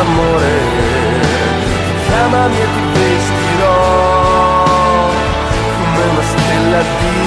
d'amore, chiamami e ti vestirò come una stella di